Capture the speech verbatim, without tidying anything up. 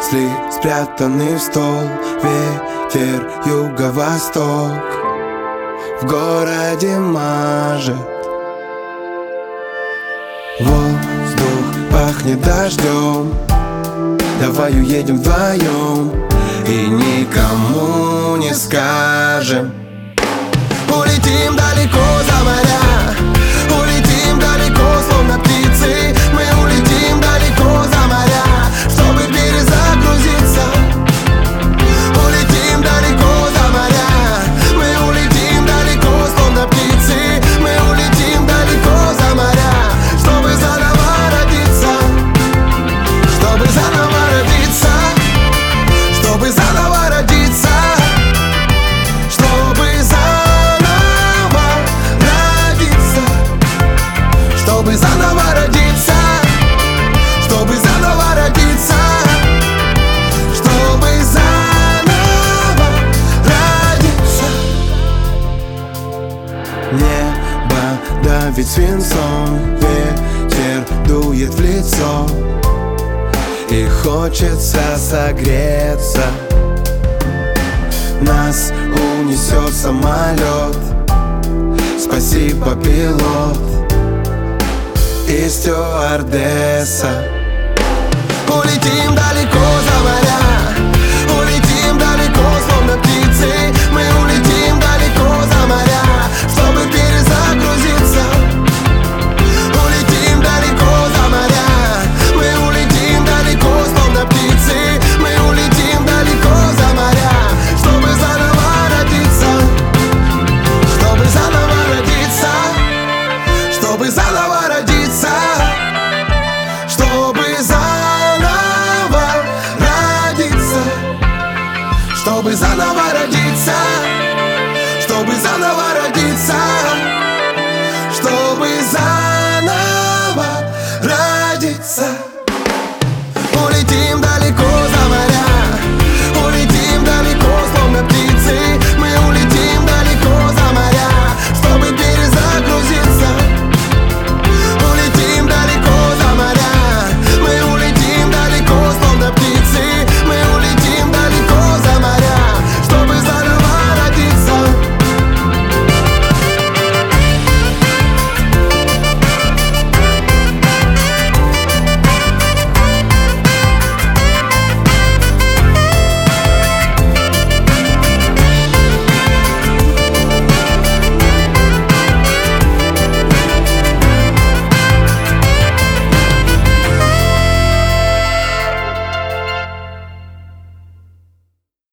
Мысли спрятаны в стол, ветер юго-восток в городе мажет. Воздух пахнет дождем, давай уедем вдвоем и никому не скажем. Улетим далеко за моря, улетим далеко, словно птицы. Мы улетим далеко за моря, чтобы перезагрузиться. Улетим далеко за моря, мы улетим далеко, словно птицы. Мы улетим далеко за моря, чтобы заново родиться, чтобы заново родиться, чтобы заново родиться, чтобы заново родиться, чтобы заново родиться, чтобы заново родиться, чтобы заново родиться. Небо давит свинцом, ветер дует в лицо, и хочется согреться. Нас унесет самолет, спасибо, пилот и стюардесса. Улетим далеко за моря, улетим далеко, словно птицы. Мы улетим далеко за моря, чтобы перезагрузиться. Улетим далеко за моря, мы улетим далеко, словно птицы. Мы улетим далеко за моря, чтобы заново родиться, чтобы заново родиться, чтобы заново родиться, чтобы заново родиться, чтобы заново родиться, чтобы заново родиться.